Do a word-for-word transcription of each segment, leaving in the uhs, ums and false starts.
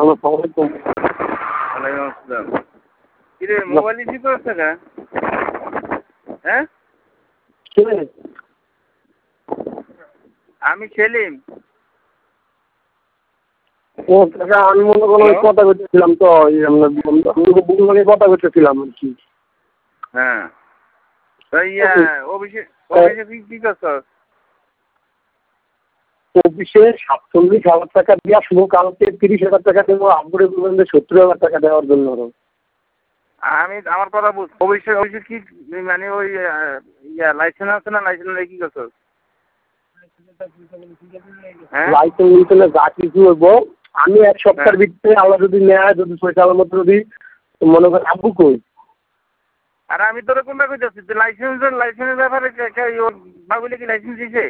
আসসালামু আলাইকুম। ওয়ালাইকুম আসসালাম। কিরে মোবাইল রিসিভ করছে না? হ্যাঁ কে? আমি সেলিম। ও কাকা আমি মনে করলাম হ্যালো? কথা করতেছিলাম তো এই আপনার বন্ধুর সঙ্গে কথা করতেছিলাম আর কি। হ্যাঁ তো ইয়া অফিসে অফিসে কি কি করছস? অফিসে সাতচল্লিশ হাজার টাকা দিয়ে আসবো, কালকে তিরিশ হাজার টাকা দেবো, আব্বুরে বলবেন যে সত্তর হাজার টাকা দেওয়ার জন্য। আমি আমার কথা বুঝ অফিসে অফিসে কি মানে ওই ইয়া লাইসেন্স আছে না, লাইসেন্স নেই কি করছস? হ্যাঁ লাইসেন্স নিতে যা কিছু হইবো আমি এক সপ্তাহের হ্যাঁ। ভিতরে আল্লাহ যদি নেয়, যদি পয়সা মতো যদি মনে করেন আব্বু কই। আর আমি তোরে কোনটা কইতাছি যে লাইসেন্সের লাইসেন্সের ব্যাপারে বাবুলে কি লাইসেন্স দিছে?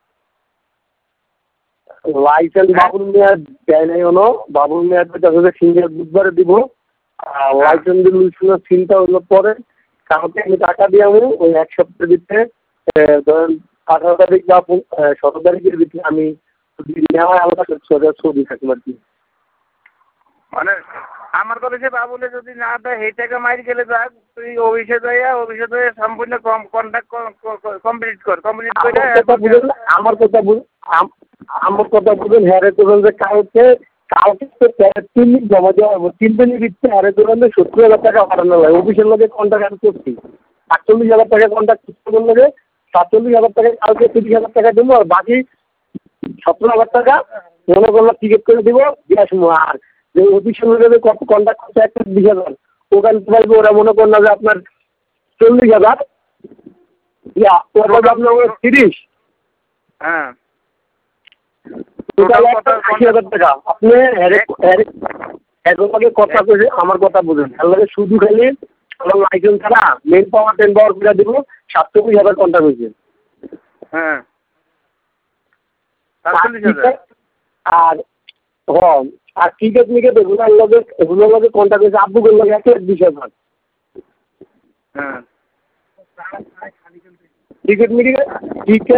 লাইসেন্স হ্যাঁ বাবুল মেয়াদ দেয় নাই কোনো, বাবুল মেয়াদ হচ্ছে সিঙ্গেল বুধবারে দিব। আর হ্যাঁ লাইসেন্স দিলে সিনটা হইলো পরে কালকে আমি টাকা দিয়ে আমি ওই এক সপ্তাহের ভিতরে ধরেন আঠারো তারিখ বা সতেরো তারিখের ভিতরে আমি যদি নেওয়া আলাদা ছবি থাকবো আর কি। মানে আমার কথা সে বাবুলে যদি না দেয় সেই টাকা মারি গেলে যাক, তুই অফিসে যাইয়া অফিসে যাই সম্পূর্ণ কন্ট্যাক্ট কমপ্লিট কর, কমপ্লিট করে আমার কথা বুঝেন আমার কথা বুঝ আমার কথা বুঝেন হ্যারে করবেন যে কালকে কালকে তো তিন দিন জমা দেওয়া হবে, তিন দিনের ভিতরে হ্যারে করবেন যে সত্তর হাজার টাকা পাঠানো হয়। অফিসের লোকে কন্ট্যাক্ট আমি করছি, সাতচল্লিশ হাজার টাকা কন্ট্যাক্ট করতে বললে সাতচল্লিশ হাজার টাকা কালকে তিরিশ হাজার টাকা দেবো, আর বাকি সতেরো হাজার টাকা মনে করলাম টিকিট করে দেবো দিয়ে আসবো। আর যে অফিসের লোকে কত কন্ট্যাক্ট করছে একটা বিশ হাজার ওখানে পাইবো, ওরা মনে করেন না যে আপনার চল্লিশ হাজার ইয়া ওরা আপনার তিরিশ হ্যাঁ টোটাল আশি হাজার টাকা। আপনি একজনকে কথা কইছে আমার কথা বুঝেন, তাহলে শুধু খালি আমার লাইসেন্স ছাড়া মেন পাওয়ার টেন পাওয়ার করে দিব সাতচল্লিশ হাজার কন্ট্যাক্ট হয়েছে। হ্যাঁ সাতচল্লিশ হাজার আর হ্যাঁ আর টিকিট মিকেট এগুলোর লগে এগুলোর লগে কন্ট্যাক্ট হয়েছে আব্বুকের লগে এক লাখ বিশ হাজার। হ্যাঁ টিকিট মিকেট টিকিট